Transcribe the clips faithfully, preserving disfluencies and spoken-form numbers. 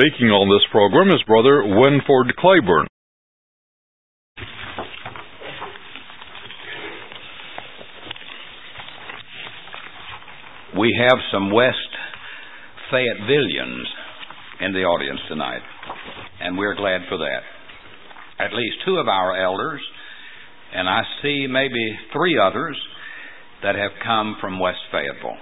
Speaking on this program is Brother Winford Claiborne. We have some West Fayettevilleans in the audience tonight, and we're glad for that. At least two of our elders, and I see maybe three others that have come from West Fayetteville.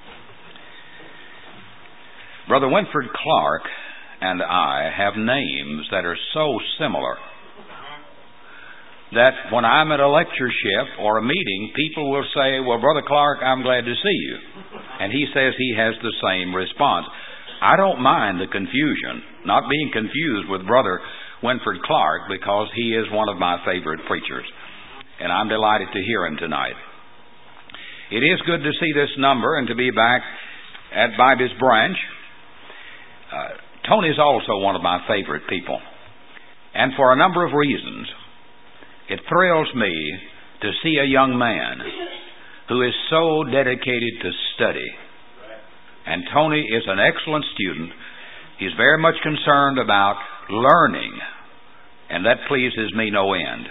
Brother Winford Clark and I have names that are so similar that when I'm at a lectureship or a meeting, people will say, well, Brother Clark, I'm glad to see you. And he says he has the same response. I don't mind the confusion, not being confused with Brother Winford Clark, because he is one of my favorite preachers. And I'm delighted to hear him tonight. It is good to see this number and to be back at Bibes Branch. Uh, Tony's also one of my favorite people. And for a number of reasons. It thrills me to see a young man who is so dedicated to study. And Tony is an excellent student. He's very much concerned about learning, and that pleases me no end.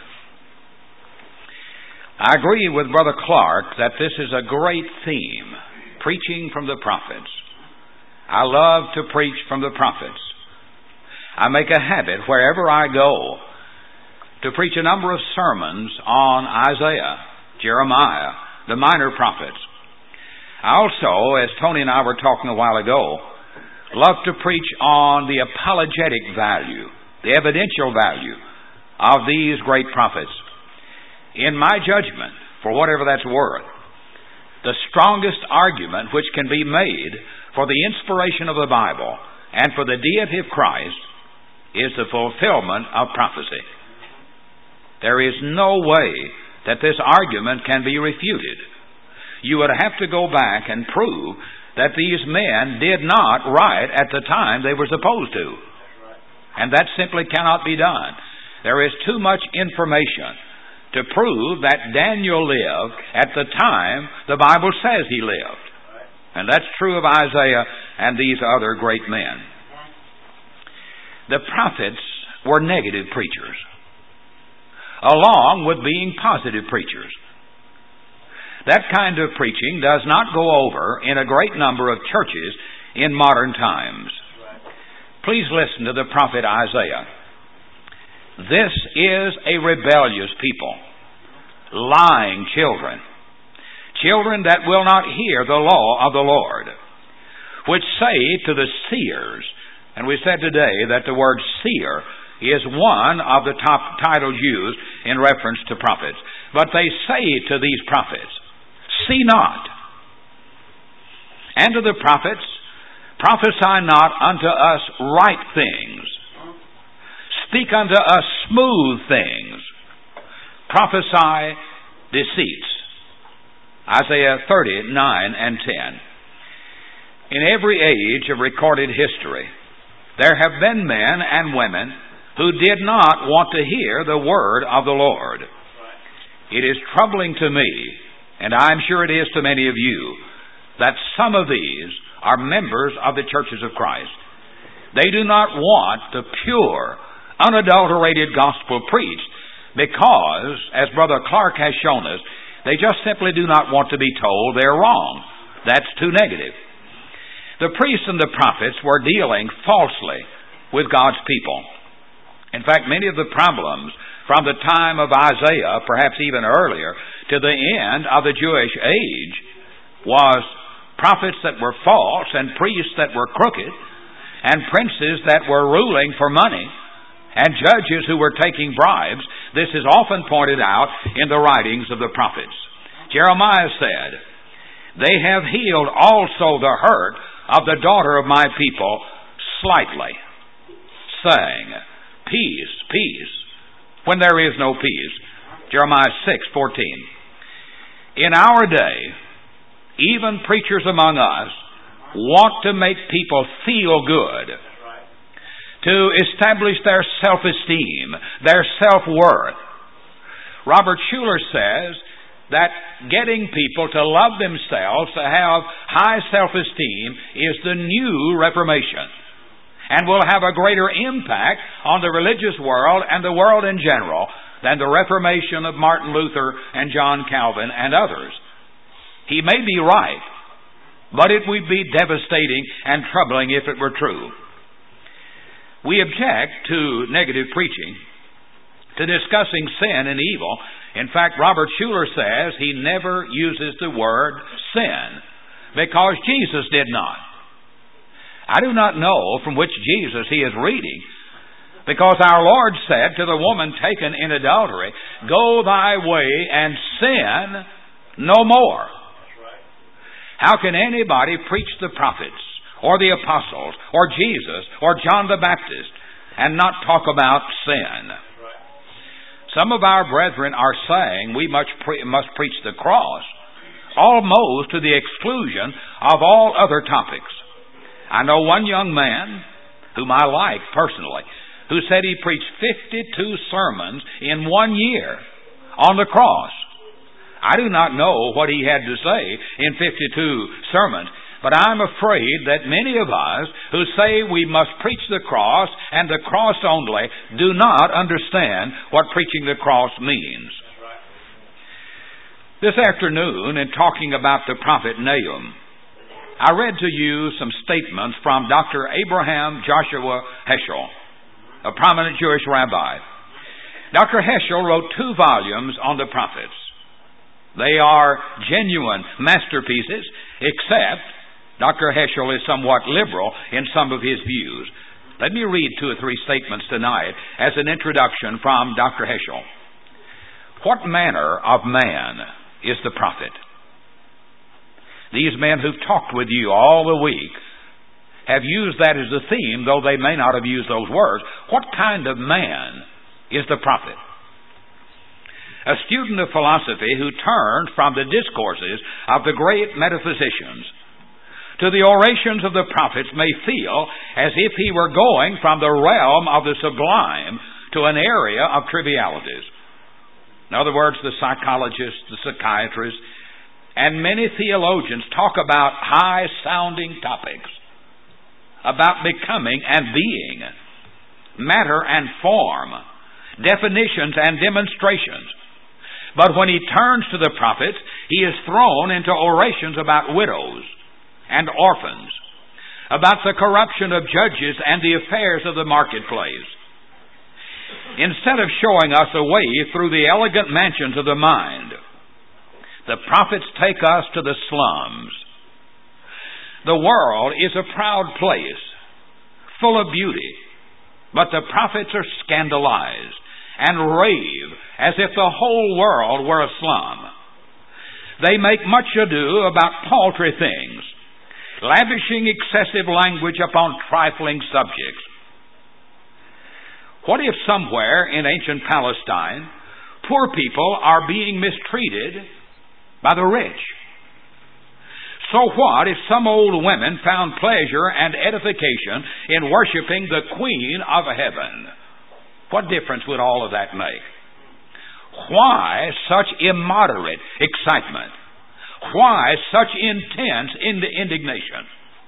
I agree with Brother Clark that this is a great theme, preaching from the prophets. I love to preach from the prophets. I make a habit wherever I go to preach a number of sermons on Isaiah, Jeremiah, the minor prophets. I also, as Tony and I were talking a while ago, love to preach on the apologetic value, the evidential value of these great prophets. In my judgment, for whatever that's worth, the strongest argument which can be made for the inspiration of the Bible and for the deity of Christ is the fulfillment of prophecy. There is no way that this argument can be refuted. You would have to go back and prove that these men did not write at the time they were supposed to. And that simply cannot be done. There is too much information to prove that Daniel lived at the time the Bible says he lived. And that's true of Isaiah and these other great men. The prophets were negative preachers, along with being positive preachers. That kind of preaching does not go over in a great number of churches in modern times. Please listen to the prophet Isaiah. This is a rebellious people, lying children, children that will not hear the law of the Lord, which say to the seers, and we said today that the word seer is one of the top titles used in reference to prophets. But they say to these prophets, see not. And to the prophets, prophesy not unto us right things. Speak unto us smooth things. Prophesy deceits. Isaiah thirty, nine and ten. In every age of recorded history, there have been men and women who did not want to hear the word of the Lord. It is troubling to me, and I'm sure it is to many of you, that some of these are members of the churches of Christ. They do not want the pure, unadulterated gospel preached because, as Brother Clark has shown us, they just simply do not want to be told they're wrong. That's too negative. The priests and the prophets were dealing falsely with God's people. In fact, many of the problems from the time of Isaiah, perhaps even earlier, to the end of the Jewish age, was prophets that were false and priests that were crooked and princes that were ruling for money and judges who were taking bribes. This is often pointed out in the writings of the prophets. Jeremiah said, they have healed also the hurt of the daughter of my people slightly, saying, peace, peace, when there is no peace. Jeremiah six fourteen. In our day, even preachers among us want to make people feel good, to establish their self-esteem, their self-worth. Robert Schuller says that getting people to love themselves, to have high self-esteem, is the new Reformation. and will have a greater impact on the religious world and the world in general than the Reformation of Martin Luther and John Calvin and others. He may be right, but it would be devastating and troubling if it were true. We object to negative preaching, to discussing sin and evil. In fact, Robert Schuller says he never uses the word sin because Jesus did not. I do not know from which Jesus he is reading, because our Lord said to the woman taken in adultery, "Go thy way and sin no more." How can anybody preach the prophets or the apostles or Jesus or John the Baptist and not talk about sin? Some of our brethren are saying we must, pre- must preach the cross, almost to the exclusion of all other topics. I know one young man, whom I like personally, who said he preached fifty-two sermons in one year on the cross. I do not know what he had to say in fifty-two sermons, but I'm afraid that many of us who say we must preach the cross and the cross only do not understand what preaching the cross means. This afternoon, in talking about the prophet Nahum, I read to you some statements from Doctor Abraham Joshua Heschel, a prominent Jewish rabbi. Doctor Heschel wrote two volumes on the prophets. They are genuine masterpieces, except Doctor Heschel is somewhat liberal in some of his views. Let me read two or three statements tonight as an introduction from Doctor Heschel. What manner of man is the prophet? These men who've talked with you all the week have used that as a theme, though they may not have used those words. What kind of man is the prophet? A student of philosophy who turned from the discourses of the great metaphysicians to the orations of the prophets may feel as if he were going from the realm of the sublime to an area of trivialities. In other words, the psychologists, the psychiatrists, and many theologians talk about high-sounding topics, about becoming and being, matter and form, definitions and demonstrations. But when he turns to the prophets, he is thrown into orations about widows and orphans, about the corruption of judges and the affairs of the marketplace. Instead of showing us a way through the elegant mansions of the mind, the prophets take us to the slums. The world is a proud place, full of beauty, but the prophets are scandalized and rave as if the whole world were a slum. They make much ado about paltry things, lavishing excessive language upon trifling subjects. What if somewhere in ancient Palestine, poor people are being mistreated by the rich? So what if some old women found pleasure and edification in worshiping the Queen of Heaven? What difference would all of that make? Why such immoderate excitement? Why such intense indignation?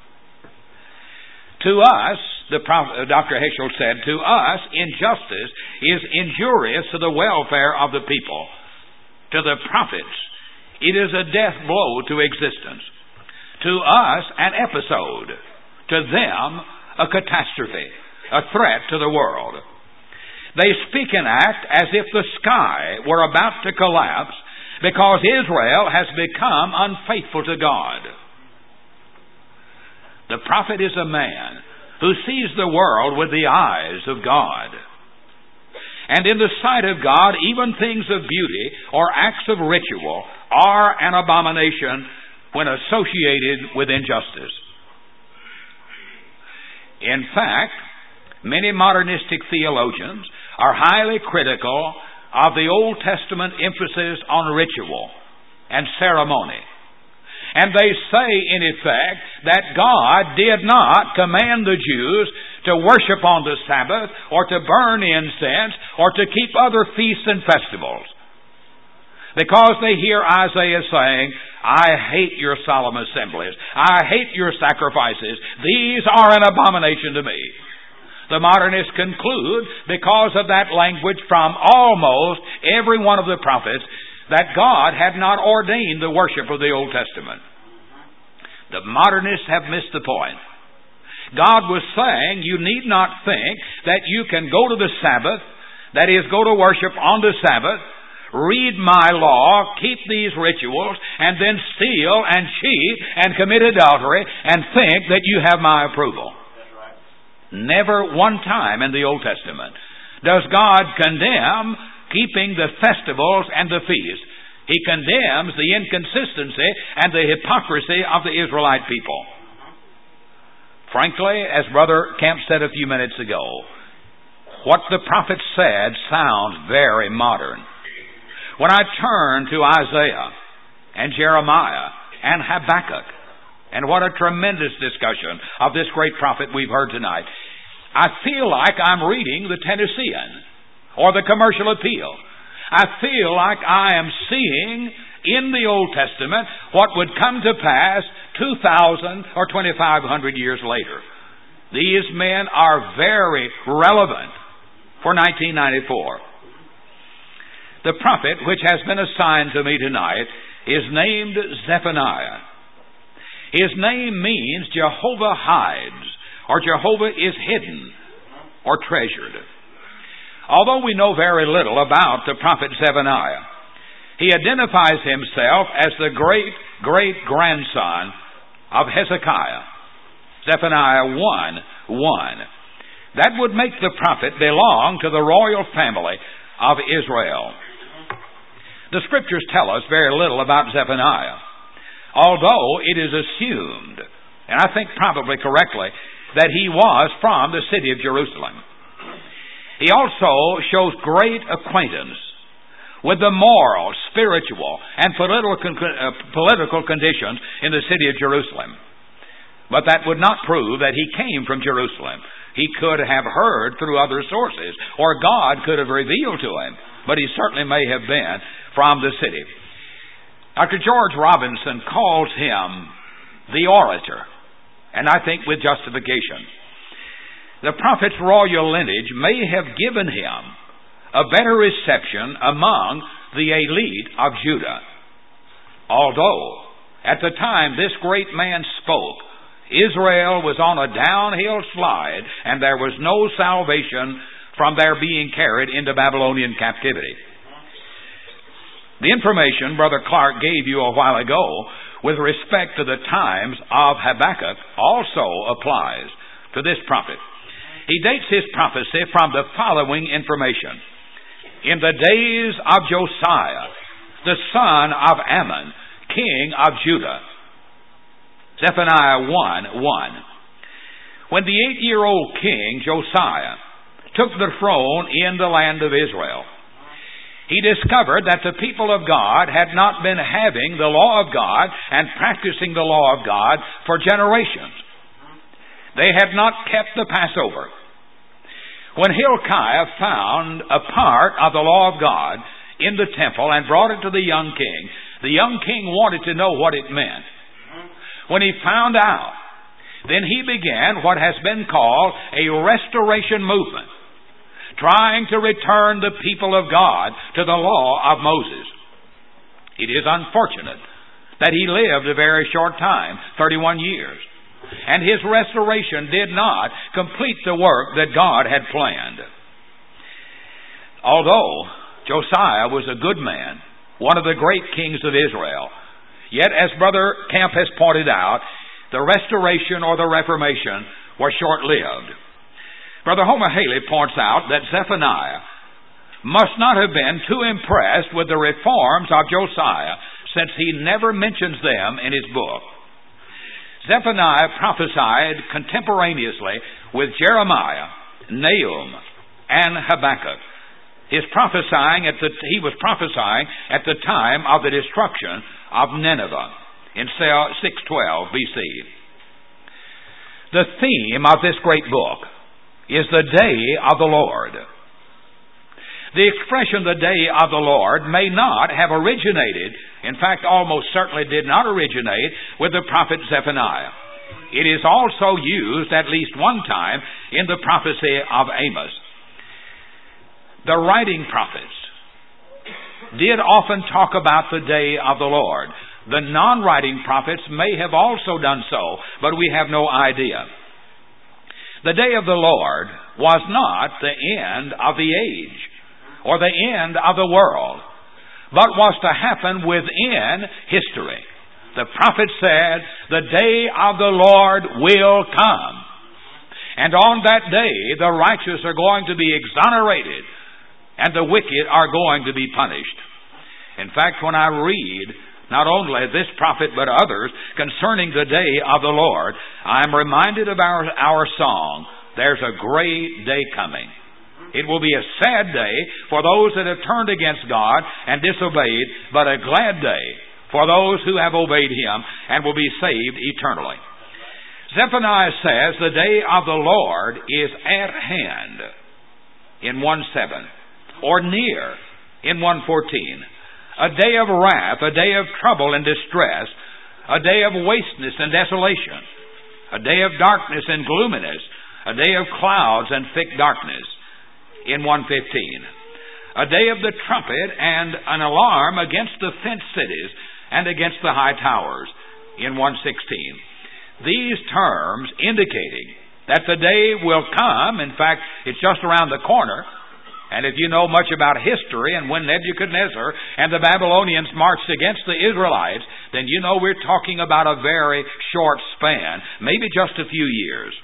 To us, the Prophet, Doctor Heschel said, to us, injustice is injurious to the welfare of the people. To the prophets, it is a death blow to existence. To us, an episode. To them, a catastrophe, a threat to the world. They speak and act as if the sky were about to collapse because Israel has become unfaithful to God. The prophet is a man who sees the world with the eyes of God. And in the sight of God, even things of beauty or acts of ritual are an abomination when associated with injustice. In fact, many modernistic theologians are highly critical of the Old Testament emphasis on ritual and ceremony. And they say, in effect, that God did not command the Jews to worship on the Sabbath or to burn incense or to keep other feasts and festivals. Because they hear Isaiah saying, I hate your solemn assemblies. I hate your sacrifices. These are an abomination to me. The modernists conclude, because of that language from almost every one of the prophets, that God had not ordained the worship of the Old Testament. The modernists have missed the point. God was saying, you need not think that you can go to the Sabbath, that is, go to worship on the Sabbath, read my law, keep these rituals, and then steal and cheat and commit adultery and think that you have my approval. Never one time in the Old Testament does God condemn keeping the festivals and the feasts. He condemns the inconsistency and the hypocrisy of the Israelite people. Frankly, as Brother Camp said a few minutes ago, what the prophet said sounds very modern. When I turn to Isaiah and Jeremiah and Habakkuk, and what a tremendous discussion of this great prophet we've heard tonight, I feel like I'm reading the Tennessean or the Commercial Appeal. I feel like I am seeing in the Old Testament what would come to pass two thousand or twenty-five hundred years later. These men are very relevant for nineteen ninety-four. The prophet which has been assigned to me tonight is named Zephaniah. His name means Jehovah hides, or Jehovah is hidden, or treasured. Although we know very little about the prophet Zephaniah, he identifies himself as the great-great-grandson of Hezekiah. Zephaniah one one. That would make the prophet belong to the royal family of Israel. The Scriptures tell us very little about Zephaniah, although it is assumed, and I think probably correctly, that he was from the city of Jerusalem. He also shows great acquaintance with the moral, spiritual, and political, uh, political conditions in the city of Jerusalem. But that would not prove that he came from Jerusalem. He could have heard through other sources, or God could have revealed to him, but he certainly may have been from the city. Doctor George Robinson calls him the orator, and I think with justification. The prophet's royal lineage may have given him a better reception among the elite of Judah. Although, at the time this great man spoke, Israel was on a downhill slide, and there was no salvation from their being carried into Babylonian captivity. The information Brother Clark gave you a while ago with respect to the times of Habakkuk also applies to this prophet. He dates his prophecy from the following information. In the days of Josiah, the son of Ammon, king of Judah. Zephaniah one one. When the eight-year-old king Josiah took the throne in the land of Israel, he discovered that the people of God had not been having the law of God and practicing the law of God for generations. They had not kept the Passover. When Hilkiah found a part of the law of God in the temple and brought it to the young king, the young king wanted to know what it meant. When he found out, then he began what has been called a restoration movement, trying to return the people of God to the law of Moses. It is unfortunate that he lived a very short time, thirty-one years, and his restoration did not complete the work that God had planned. Although Josiah was a good man, one of the great kings of Israel, yet as Brother Camp has pointed out, the restoration or the Reformation was short-lived. Brother Homer Haley points out that Zephaniah must not have been too impressed with the reforms of Josiah, since he never mentions them in his book. Zephaniah prophesied contemporaneously with Jeremiah, Nahum, and Habakkuk. His prophesying at the, he was prophesying at the time of the destruction of Nineveh in six twelve B C. The theme of this great book is the day of the Lord. The expression the day of the Lord may not have originated, in fact almost certainly did not originate with the prophet Zephaniah. It is also used at least one time in the prophecy of Amos. The writing prophets did often talk about the day of the Lord. The non-writing prophets may have also done so, but we have no idea. The day of the Lord was not the end of the age or the end of the world, but was to happen within history. The prophet said, the day of the Lord will come. And on that day, the righteous are going to be exonerated, and the wicked are going to be punished. In fact, when I read not only this prophet but others concerning the day of the Lord, I am reminded of our, our song, There's a Great Day Coming. It will be a sad day for those that have turned against God and disobeyed, but a glad day for those who have obeyed Him and will be saved eternally. Zephaniah says the day of the Lord is at hand in one seven, or near in one fourteen. A day of wrath, a day of trouble and distress, a day of wasteness and desolation, a day of darkness and gloominess, a day of clouds and thick darkness in one fifteen. A day of the trumpet and an alarm against the fenced cities and against the high towers in one sixteen. These terms indicating that the day will come. In fact, it's just around the corner. And if you know much about history and when Nebuchadnezzar and the Babylonians marched against the Israelites, then you know we're talking about a very short span, maybe just a few years.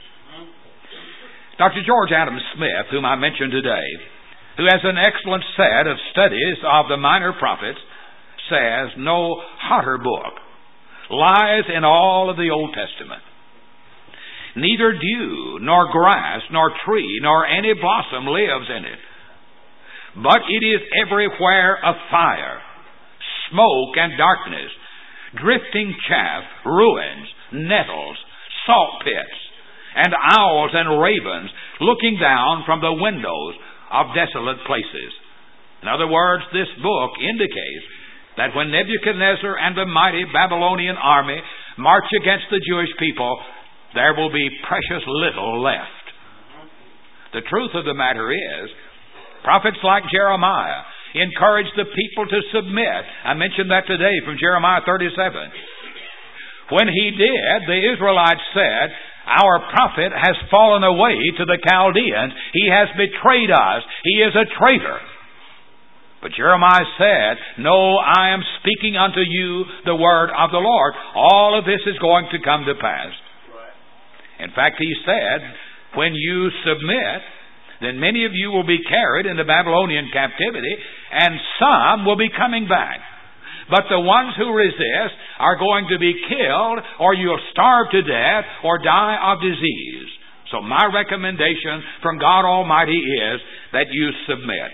Doctor George Adams Smith, whom I mentioned today, who has an excellent set of studies of the minor prophets, says no hotter book lies in all of the Old Testament. Neither dew, nor grass, nor tree, nor any blossom lives in it. But it is everywhere a fire, smoke and darkness, drifting chaff, ruins, nettles, salt pits, and owls and ravens looking down from the windows of desolate places. In other words, this book indicates that when Nebuchadnezzar and the mighty Babylonian army march against the Jewish people, there will be precious little left. The truth of the matter is, prophets like Jeremiah encouraged the people to submit. I mentioned that today from Jeremiah thirty-seven. When he did, the Israelites said, our prophet has fallen away to the Chaldeans. He has betrayed us. He is a traitor. But Jeremiah said, no, I am speaking unto you the word of the Lord. All of this is going to come to pass. In fact, he said, when you submit, then many of you will be carried into Babylonian captivity, and some will be coming back. But the ones who resist are going to be killed, or you'll starve to death, or die of disease. So my recommendation from God Almighty is that you submit.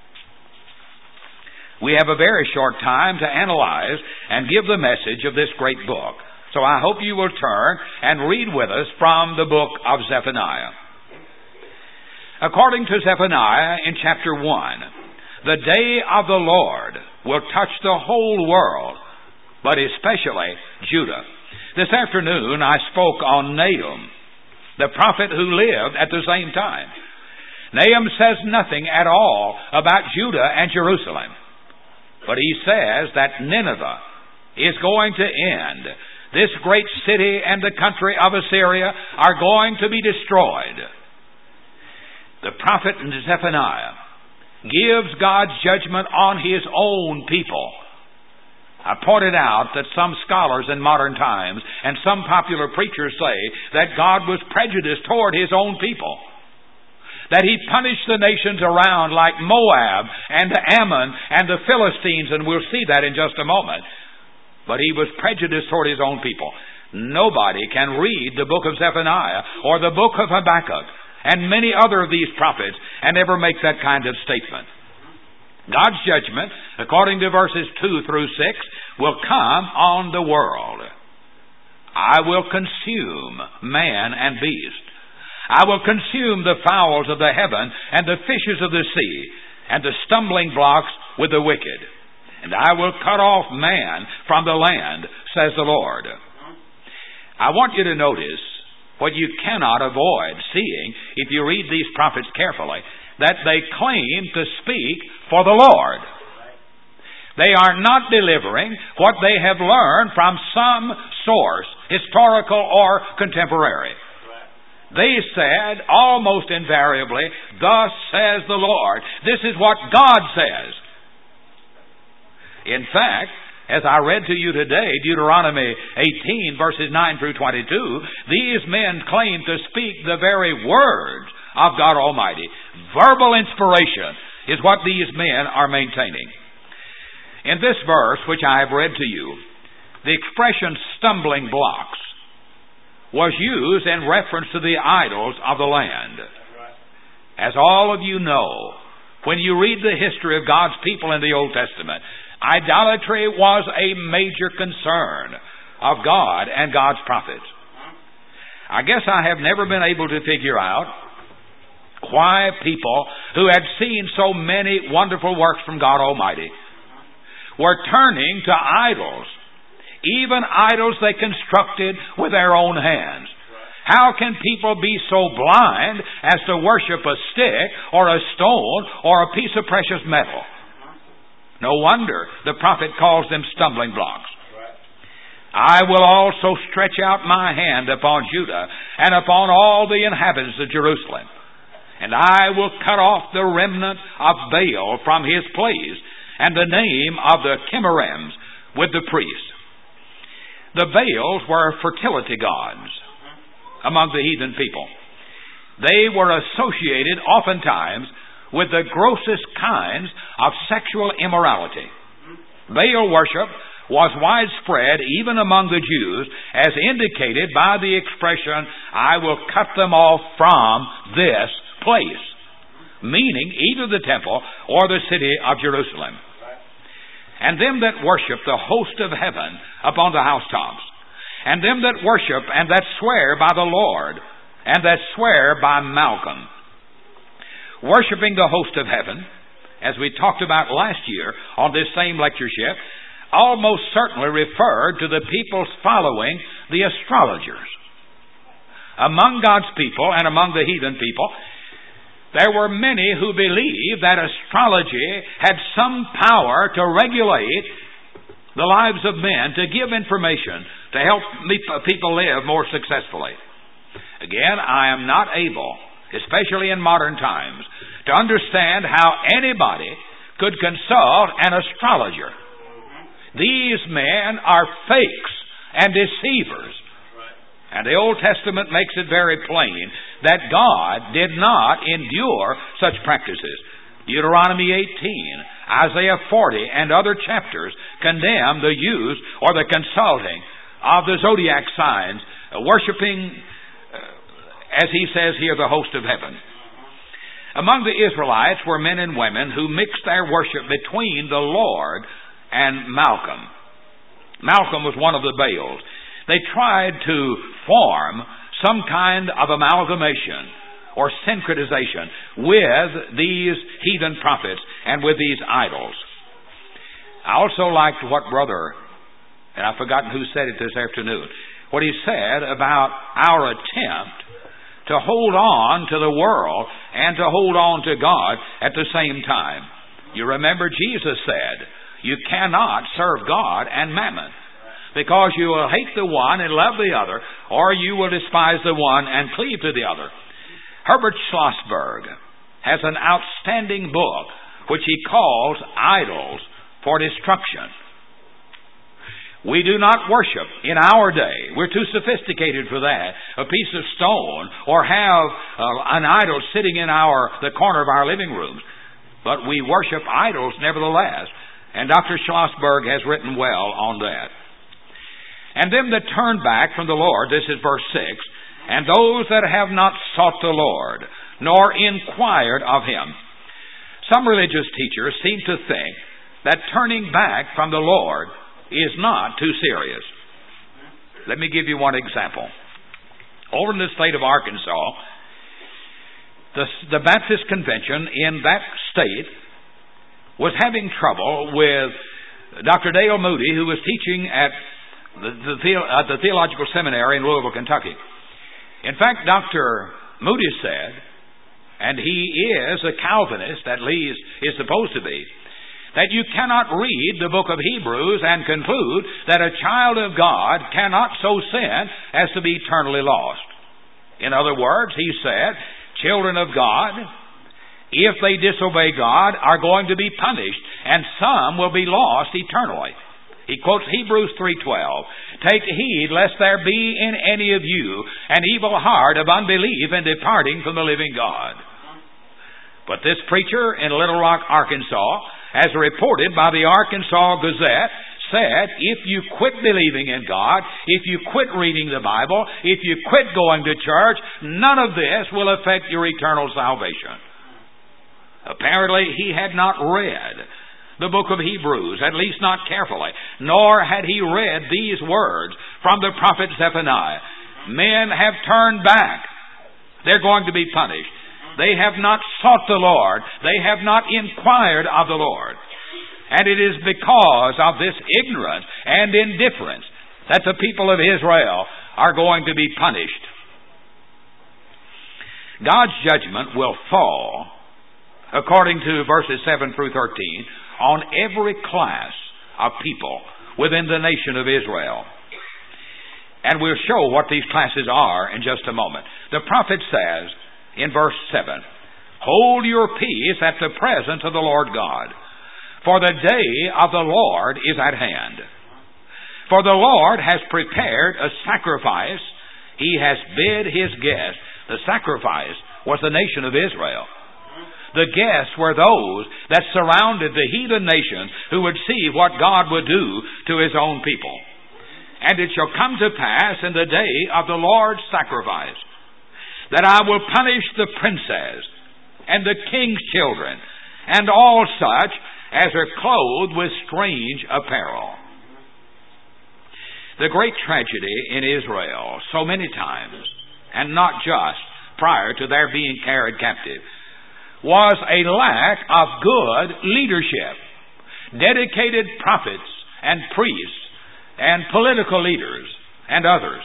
We have a very short time to analyze and give the message of this great book. So I hope you will turn and read with us from the book of Zephaniah. According to Zephaniah in chapter one, the day of the Lord will touch the whole world, but especially Judah. This afternoon I spoke on Nahum, the prophet who lived at the same time. Nahum says nothing at all about Judah and Jerusalem, but he says that Nineveh is going to end. This great city and the country of Assyria are going to be destroyed. The prophet Zephaniah gives God's judgment on His own people. I pointed out that some scholars in modern times and some popular preachers say that God was prejudiced toward His own people. That He punished the nations around like Moab and Ammon and the Philistines, and we'll see that in just a moment. But He was prejudiced toward His own people. Nobody can read the book of Zephaniah or the book of Habakkuk and many other of these prophets and ever make that kind of statement. God's judgment, according to verses two through six, will come on the world. I will consume man and beast. I will consume the fowls of the heaven and the fishes of the sea and the stumbling blocks with the wicked. And I will cut off man from the land, says the Lord. I want you to notice what you cannot avoid seeing if you read these prophets carefully, that they claim to speak for the Lord. They are not delivering what they have learned from some source, historical or contemporary. They said almost invariably, "Thus says the Lord." This is what God says. In fact, as I read to you today, Deuteronomy eighteen, verses nine through twenty-two, these men claim to speak the very words of God Almighty. Verbal inspiration is what these men are maintaining. In this verse, which I have read to you, the expression stumbling blocks was used in reference to the idols of the land. As all of you know, when you read the history of God's people in the Old Testament, idolatry was a major concern of God and God's prophets. I guess I have never been able to figure out why people who had seen so many wonderful works from God Almighty were turning to idols, even idols they constructed with their own hands. How can people be so blind as to worship a stick or a stone or a piece of precious metal? No wonder the prophet calls them stumbling blocks. I will also stretch out my hand upon Judah and upon all the inhabitants of Jerusalem, and I will cut off the remnant of Baal from his place, and the name of the Chimerims with the priests. The Baals were fertility gods among the heathen people. They were associated oftentimes with the grossest kinds of sexual immorality. Baal worship was widespread even among the Jews, as indicated by the expression, "I will cut them off from this place," meaning either the temple or the city of Jerusalem. And them that worship the host of heaven upon the housetops, and them that worship and that swear by the Lord, and that swear by Malcham. Worshipping the host of heaven, as we talked about last year on this same lectureship, almost certainly referred to the peoples following the astrologers. Among God's people and among the heathen people, there were many who believed that astrology had some power to regulate the lives of men, to give information, to help people live more successfully. Again, I am not able, especially in modern times, to understand how anybody could consult an astrologer. These men are fakes and deceivers. And the Old Testament makes it very plain that God did not endure such practices. Deuteronomy eighteen, Isaiah forty, and other chapters condemn the use or the consulting of the zodiac signs, worshipping, uh, as he says here, the host of heaven. Among the Israelites were men and women who mixed their worship between the Lord and Malcham. Malcham was one of the Baals. They tried to form some kind of amalgamation or syncretization with these heathen prophets and with these idols. I also liked what brother, and I've forgotten who said it this afternoon, what he said about our attempt to hold on to the world and to hold on to God at the same time. You remember Jesus said, you cannot serve God and mammon, because you will hate the one and love the other, or you will despise the one and cleave to the other. Herbert Schlossberg has an outstanding book which he calls Idols for Destruction. We do not worship in our day, we're too sophisticated for that, a piece of stone or have uh, an idol sitting in our the corner of our living rooms. But we worship idols nevertheless. And Doctor Schlossberg has written well on that. And them that turn back from the Lord, this is verse six, and those that have not sought the Lord, nor inquired of Him. Some religious teachers seem to think that turning back from the Lord is not too serious. Let me give you one example. Over in the state of Arkansas, the, the Baptist Convention in that state was having trouble with Doctor Dale Moody, who was teaching at the, the, the, at the Theological Seminary in Louisville, Kentucky. In fact, Doctor Moody said, and he is a Calvinist, at least is supposed to be, that you cannot read the book of Hebrews and conclude that a child of God cannot so sin as to be eternally lost. In other words, he said, children of God, if they disobey God, are going to be punished, and some will be lost eternally. He quotes Hebrews three twelve. Take heed lest there be in any of you an evil heart of unbelief in departing from the living God. But this preacher in Little Rock, Arkansas, as reported by the Arkansas Gazette, said, if you quit believing in God, if you quit reading the Bible, if you quit going to church, none of this will affect your eternal salvation. Apparently, he had not read the book of Hebrews, at least not carefully, nor had he read these words from the prophet Zephaniah. Men have turned back. They're going to be punished. They have not sought the Lord. They have not inquired of the Lord. And it is because of this ignorance and indifference that the people of Israel are going to be punished. God's judgment will fall, according to verses seven through thirteen, on every class of people within the nation of Israel. And we'll show what these classes are in just a moment. The prophet says in verse seven, hold your peace at the presence of the Lord God, for the day of the Lord is at hand. For the Lord has prepared a sacrifice. He has bid his guests. The sacrifice was the nation of Israel. The guests were those that surrounded the heathen nations who would see what God would do to his own people. And it shall come to pass in the day of the Lord's sacrifice that I will punish the princes and the king's children and all such as are clothed with strange apparel. The great tragedy in Israel so many times, and not just prior to their being carried captive, was a lack of good leadership. Dedicated prophets and priests and political leaders and others.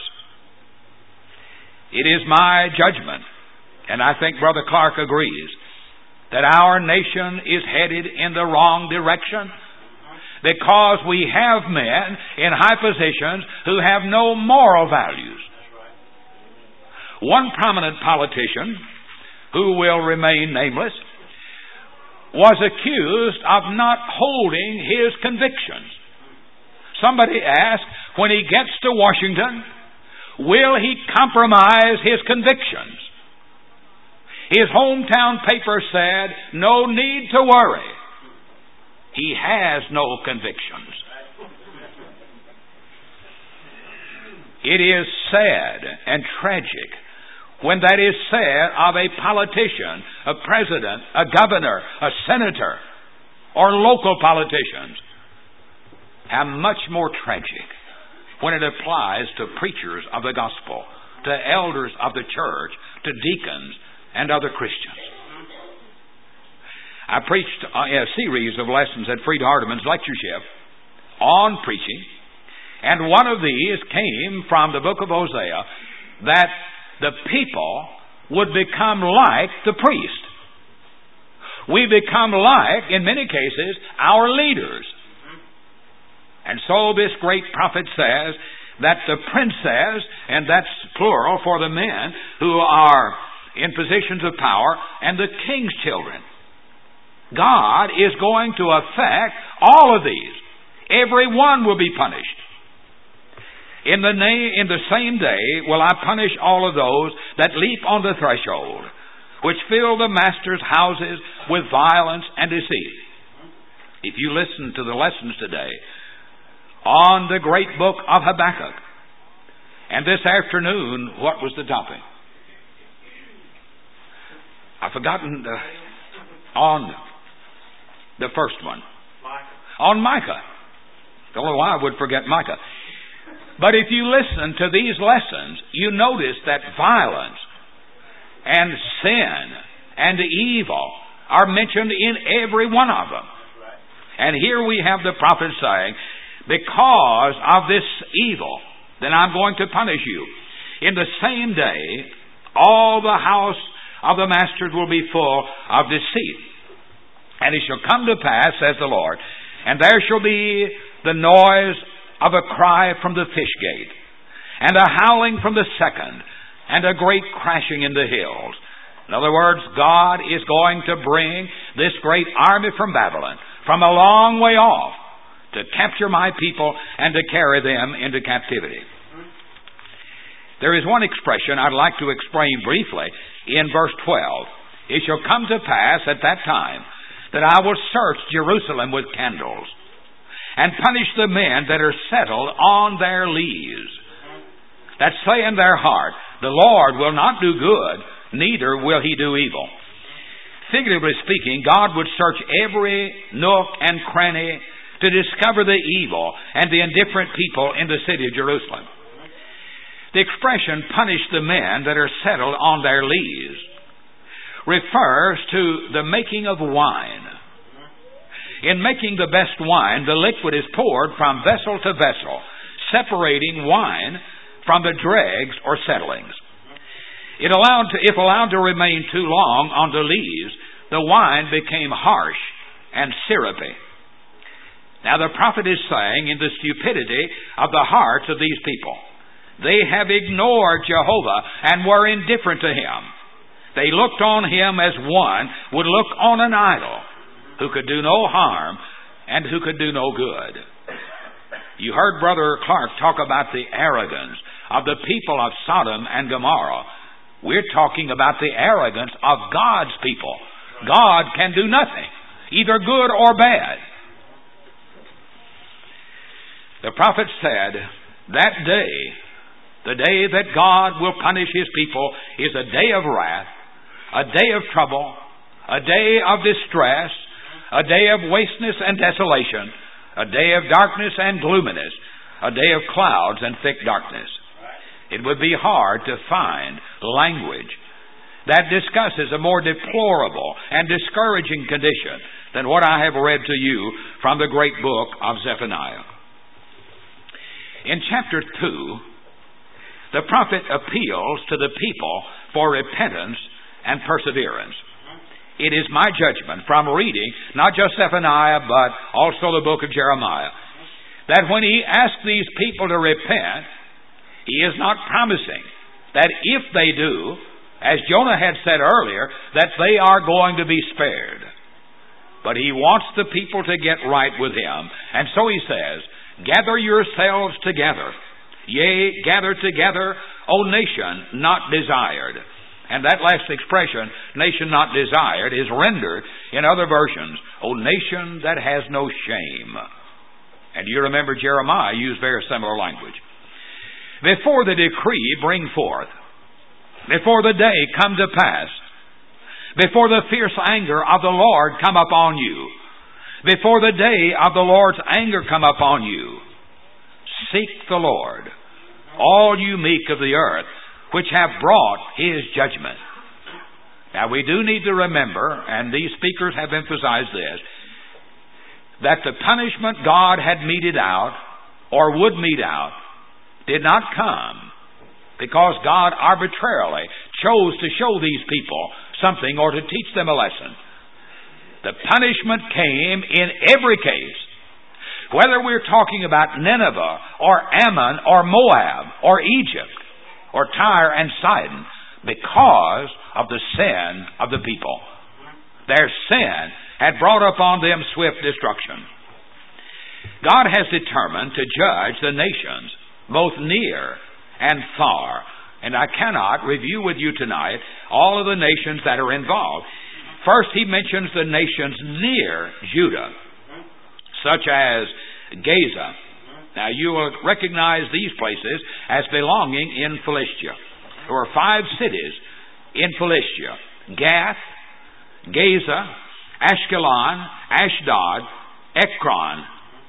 It is my judgment, and I think Brother Clark agrees, that our nation is headed in the wrong direction because we have men in high positions who have no moral values. One prominent politician, who will remain nameless, was accused of not holding his convictions. Somebody asked, when he gets to Washington, will he compromise his convictions? His hometown paper said, no need to worry. He has no convictions. It is sad and tragic when that is said of a politician, a president, a governor, a senator, or local politicians. How much more tragic when it applies to preachers of the gospel, to elders of the church, to deacons, and other Christians. I preached a series of lessons at Freed Hardeman's lectureship on preaching, and one of these came from the book of Hosea, that the people would become like the priest. We become like, in many cases, our leaders. And so this great prophet says that the princes, and that's plural for the men who are in positions of power, and the king's children, God is going to affect all of these. Every one will be punished. In the, na- in the same day will I punish all of those that leap on the threshold, which fill the master's houses with violence and deceit. If you listen to the lessons today on the great book of Habakkuk, and this afternoon, what was the topic? I've forgotten the, on the first one. Micah. On Micah. Don't know why I would forget Micah. But if you listen to these lessons, you notice that violence and sin and evil are mentioned in every one of them. And here we have the prophet saying because of this evil, then I'm going to punish you. In the same day, all the house of the masters will be full of deceit. And it shall come to pass, says the Lord, and there shall be the noise of a cry from the fish gate, and a howling from the second, and a great crashing in the hills. In other words, God is going to bring this great army from Babylon from a long way off to capture my people and to carry them into captivity. There is one expression I'd like to explain briefly in verse twelve. It shall come to pass at that time that I will search Jerusalem with candles and punish the men that are settled on their lees, that say in their heart, the Lord will not do good, neither will he do evil. Figuratively speaking, God would search every nook and cranny to discover the evil and the indifferent people in the city of Jerusalem. The expression, punish the men that are settled on their lees, refers to the making of wine. In making the best wine, the liquid is poured from vessel to vessel, separating wine from the dregs or settlings. It allowed to, if allowed to remain too long on the lees, the wine became harsh and syrupy. Now the prophet is saying in the stupidity of the hearts of these people, they have ignored Jehovah and were indifferent to Him. They looked on Him as one would look on an idol who could do no harm and who could do no good. You heard Brother Clark talk about the arrogance of the people of Sodom and Gomorrah. We're talking about the arrogance of God's people. God can do nothing, either good or bad. The prophet said, that day, the day that God will punish His people, is a day of wrath, a day of trouble, a day of distress, a day of wasteness and desolation, a day of darkness and gloominess, a day of clouds and thick darkness. It would be hard to find language that discusses a more deplorable and discouraging condition than what I have read to you from the great book of Zephaniah. In chapter two, the prophet appeals to the people for repentance and perseverance. It is my judgment from reading not just Zephaniah but also the book of Jeremiah that when he asks these people to repent, he is not promising that if they do, as Jonah had said earlier, that they are going to be spared. But he wants the people to get right with Him. And so he says, gather yourselves together. Yea, gather together, O nation not desired. And that last expression, nation not desired, is rendered in other versions, O nation that has no shame. And you remember Jeremiah used very similar language. Before the decree bring forth, before the day come to pass, before the fierce anger of the Lord come upon you, before the day of the Lord's anger come upon you, seek the Lord, all you meek of the earth, which have brought His judgment. Now we do need to remember, and these speakers have emphasized this, that the punishment God had meted out, or would mete out, did not come because God arbitrarily chose to show these people something or to teach them a lesson. The punishment came in every case, whether we're talking about Nineveh or Ammon or Moab or Egypt or Tyre and Sidon, because of the sin of the people. Their sin had brought upon them swift destruction. God has determined to judge the nations, both near and far. And I cannot review with you tonight all of the nations that are involved. First, he mentions the nations near Judah, such as Gaza. Now, you will recognize these places as belonging in Philistia. There were five cities in Philistia: Gath, Gaza, Ashkelon, Ashdod, Ekron,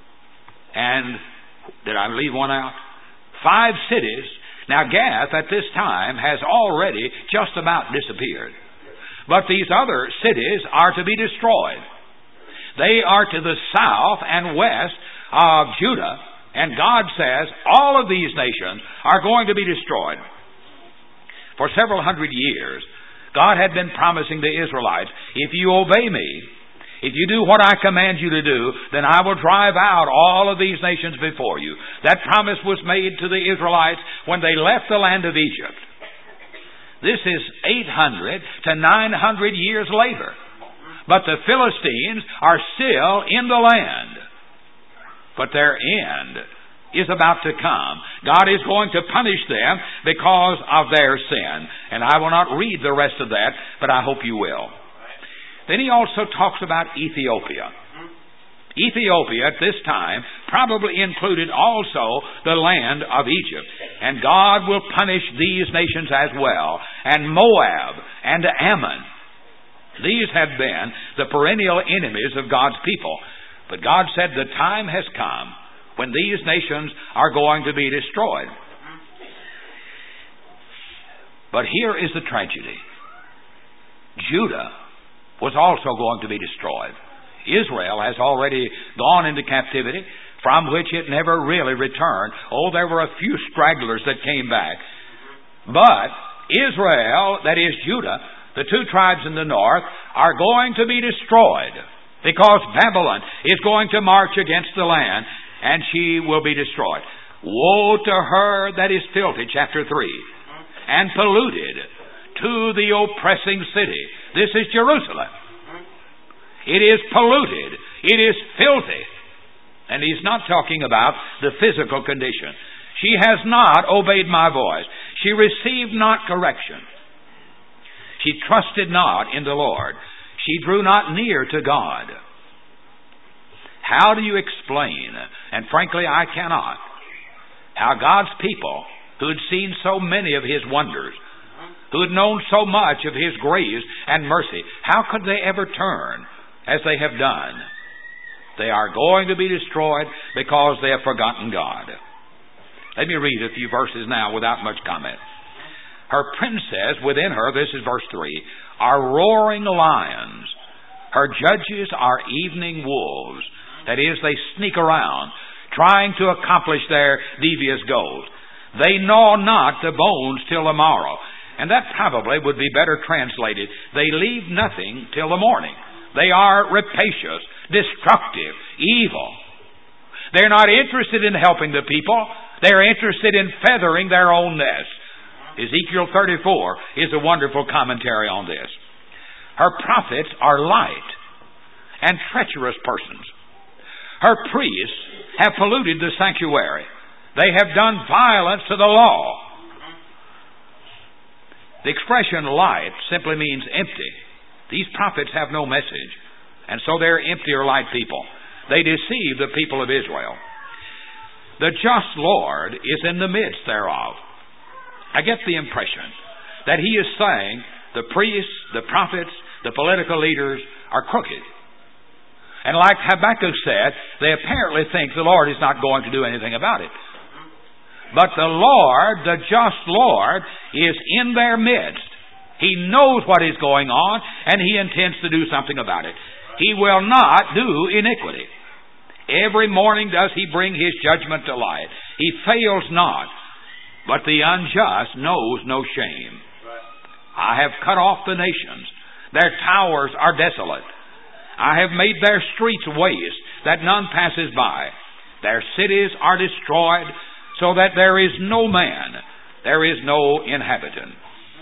and did I leave one out? Five cities. Now, Gath at this time has already just about disappeared. But these other cities are to be destroyed. They are to the south and west of Judah, And God says all of these nations are going to be destroyed. For several hundred years, God had been promising the Israelites, if you obey me, if you do what I command you to do, then I will drive out all of these nations before you. That promise was made to the Israelites when they left the land of Egypt. This is eight hundred to nine hundred years later. But the Philistines are still in the land. But their end is about to come. God is going to punish them because of their sin. And I will not read the rest of that, but I hope you will. Then he also talks about Ethiopia. Ethiopia at this time probably included also the land of Egypt. And God will punish these nations as well. And Moab and Ammon. These have been the perennial enemies of God's people. But God said the time has come when these nations are going to be destroyed. But here is the tragedy. Judah was also going to be destroyed. Israel has already gone into captivity, from which it never really returned. Oh, there were a few stragglers that came back. But Israel, that is Judah, the two tribes in the north, are going to be destroyed. Because Babylon is going to march against the land, and she will be destroyed. Woe to her that is filthy, chapter three, and polluted to the oppressing city. This is Jerusalem. It is polluted. It is filthy. And he's not talking about the physical condition. She has not obeyed my voice. She received not correction. She trusted not in the Lord. She drew not near to God. How do you explain, and frankly I cannot, how God's people, who had seen so many of His wonders, who had known so much of His grace and mercy, how could they ever turn as they have done? They are going to be destroyed because they have forgotten God. Let me read a few verses now without much comment. Her princes within her, this is verse three, are roaring lions. Her judges are evening wolves. That is, they sneak around, trying to accomplish their devious goals. They gnaw not the bones till the morrow. And that probably would be better translated. They leave nothing till the morning. They are rapacious, destructive, evil. They're not interested in helping the people. They're interested in feathering their own nest. Ezekiel thirty-four is a wonderful commentary on this. Her prophets are light and treacherous persons. Her priests have polluted the sanctuary. They have done violence to the law. The expression light simply means empty. These prophets have no message, and so they're empty or light people. They deceive the people of Israel. The just Lord is in the midst thereof. I get the impression that he is saying the priests, the prophets, the political leaders are crooked. And like Habakkuk said, they apparently think the Lord is not going to do anything about it. But the Lord, the just Lord, is in their midst. He knows what is going on, and He intends to do something about it. He will not do iniquity. Every morning does He bring His judgment to light. He fails not. But the unjust knows no shame. I have cut off the nations. Their towers are desolate. I have made their streets waste, that none passes by. Their cities are destroyed, so that there is no man, there is no inhabitant.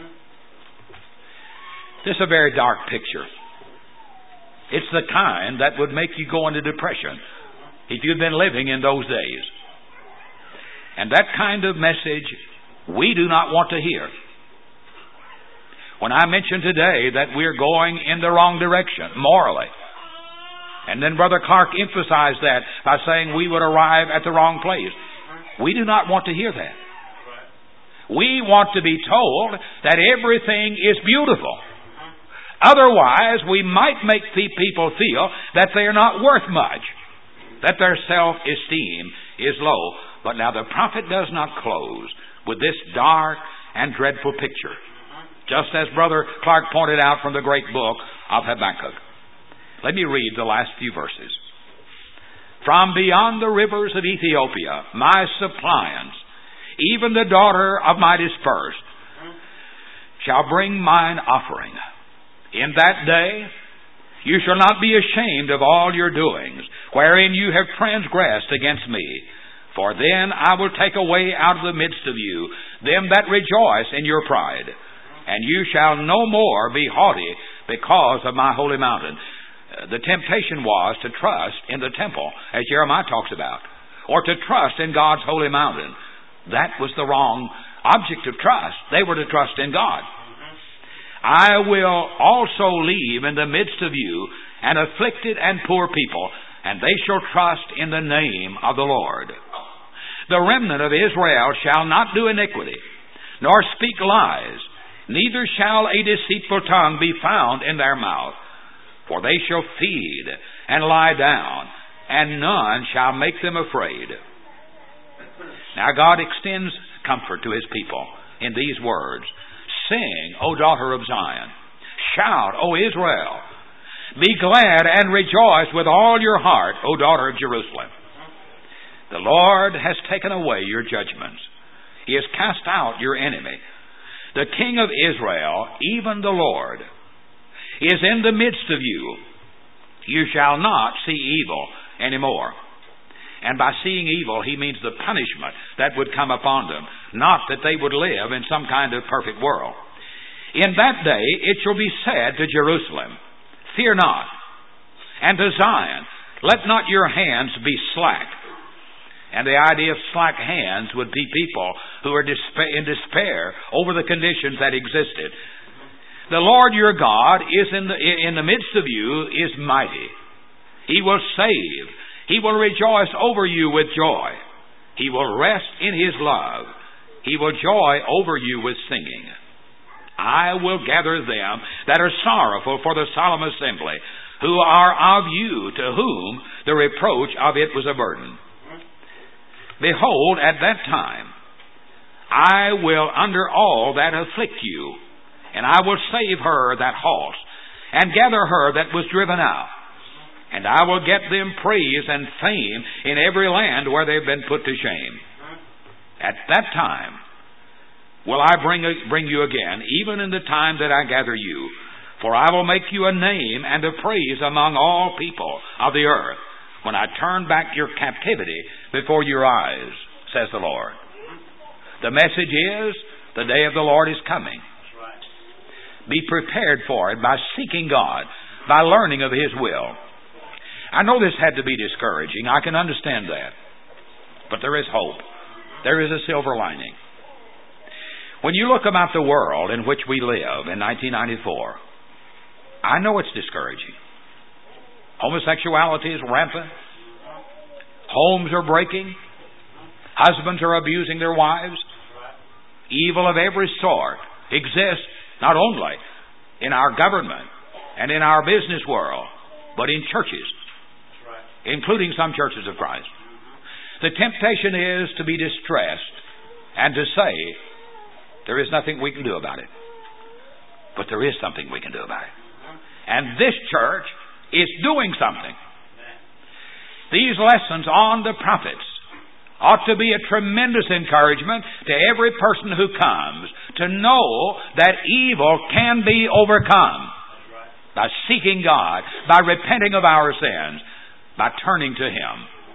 This is a very dark picture. It's the kind that would make you go into depression if you'd been living in those days. And that kind of message we do not want to hear. When I mentioned today that we're going in the wrong direction morally, and then Brother Clark emphasized that by saying we would arrive at the wrong place, we do not want to hear that. We want to be told that everything is beautiful. Otherwise, we might make people feel that they are not worth much, that their self-esteem is low. But now the prophet does not close with this dark and dreadful picture, just as Brother Clark pointed out from the great book of Habakkuk. Let me read the last few verses. from beyond the rivers of Ethiopia, my suppliants, even the daughter of my dispersed, shall bring mine offering. In that day you shall not be ashamed of all your doings, wherein you have transgressed against me. For then I will take away out of the midst of you them that rejoice in your pride, and you shall no more be haughty because of my holy mountain. The temptation was to trust in the temple, as Jeremiah talks about, or to trust in God's holy mountain. That was the wrong object of trust. They were to trust in God. I will also leave in the midst of you an afflicted and poor people, and they shall trust in the name of the Lord. The remnant of Israel shall not do iniquity, nor speak lies, neither shall a deceitful tongue be found in their mouth. For they shall feed and lie down, and none shall make them afraid. Now God extends comfort to His people in these words. Sing, O daughter of Zion. Shout, O Israel. Be glad and rejoice with all your heart, O daughter of Jerusalem. The Lord has taken away your judgments. He has cast out your enemy. The King of Israel, even the Lord, is in the midst of you. You shall not see evil anymore. And by seeing evil, he means the punishment that would come upon them, not that they would live in some kind of perfect world. In that day it shall be said to Jerusalem, fear not, and to Zion, let not your hands be slack. And the idea of slack hands would be people who are in despair over the conditions that existed. The Lord your God is in the, in the midst of you, is mighty. He will save. He will rejoice over you with joy. He will rest in His love. He will joy over you with singing. I will gather them that are sorrowful for the solemn assembly, who are of you, to whom the reproach of it was a burden. Behold, at that time, I will under all that afflict you, and I will save her that halts, and gather her that was driven out. And I will get them praise and fame in every land where they've been put to shame. At that time will I bring, bring you again, even in the time that I gather you. For I will make you a name and a praise among all people of the earth, when I turn back your captivity before your eyes, says the Lord. The message is, the day of the Lord is coming. Be prepared for it by seeking God, by learning of His will. I know this had to be discouraging. I can understand that. But there is hope. There is a silver lining. When you look about the world in which we live in nineteen ninety-four, I know it's discouraging. Homosexuality is rampant. Homes are breaking. Husbands are abusing their wives. Evil of every sort exists not only in our government and in our business world, but in churches, including some churches of Christ. The temptation is to be distressed and to say, there is nothing we can do about it. But there is something we can do about it. And this church is doing something. These lessons on the prophets ought to be a tremendous encouragement to every person who comes to know that evil can be overcome by seeking God, by repenting of our sins, by turning to Him.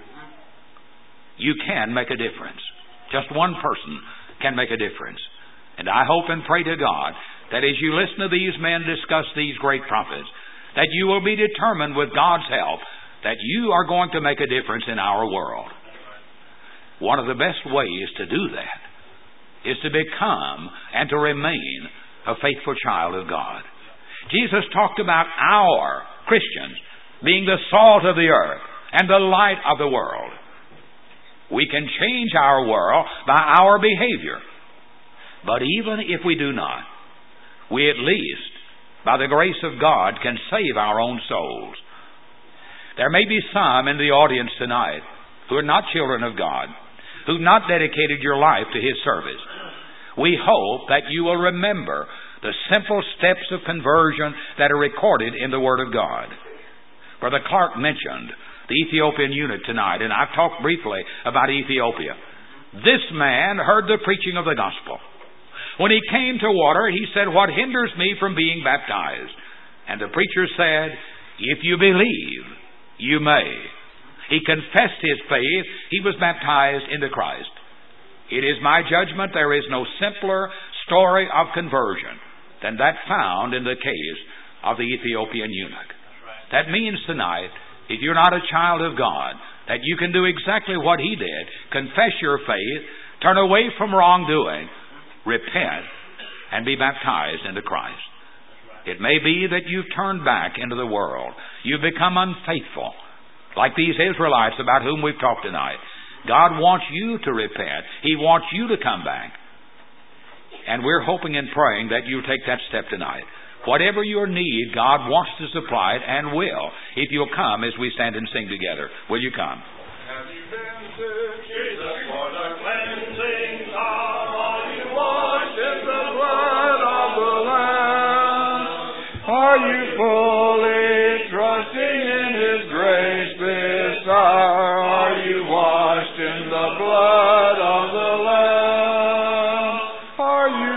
You can make a difference. Just one person can make a difference. And I hope and pray to God that as you listen to these men discuss these great prophets, that you will be determined with God's help that you are going to make a difference in our world. One of the best ways to do that is to become and to remain a faithful child of God. Jesus talked about our Christians being the salt of the earth and the light of the world. We can change our world by our behavior. But even if we do not, we at least, by the grace of God, can save our own souls. There may be some in the audience tonight who are not children of God, who have not dedicated your life to His service. We hope that you will remember the simple steps of conversion that are recorded in the Word of God. Brother Clark mentioned the Ethiopian eunuch tonight, and I've talked briefly about Ethiopia. This man heard the preaching of the gospel. When he came to water, he said, "What hinders me from being baptized?" And the preacher said, "If you believe, you may." He confessed his faith. He was baptized into Christ. It is my judgment there is no simpler story of conversion than that found in the case of the Ethiopian eunuch. That means tonight, if you're not a child of God, that you can do exactly what he did. Confess your faith, turn away from wrongdoing, repent, and be baptized into Christ. It may be that you've turned back into the world. You've become unfaithful, like these Israelites about whom we've talked tonight. God wants you to repent. He wants you to come back. And we're hoping and praying that you'll take that step tonight. Whatever your need, God wants to supply it and will, if you'll come as we stand and sing together. Will you come? Have you been to Jesus for the cleansing power? Are you washed in the blood of the Lamb? Are you fully trusting in His grace this hour? Are you washed in the blood of the Lamb? Are you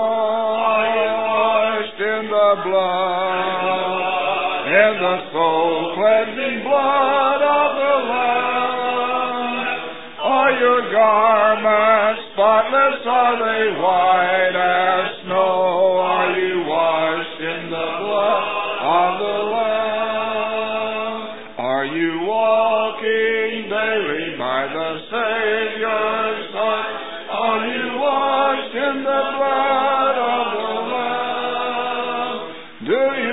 washed in the blood, in the soul cleansing blood of the Lamb? Are your garments spotless? Are they white as snow? Are you washed in the blood of the Lamb? Are you walking daily by the Savior's side? Are you washed in the blood of the Lamb? Do you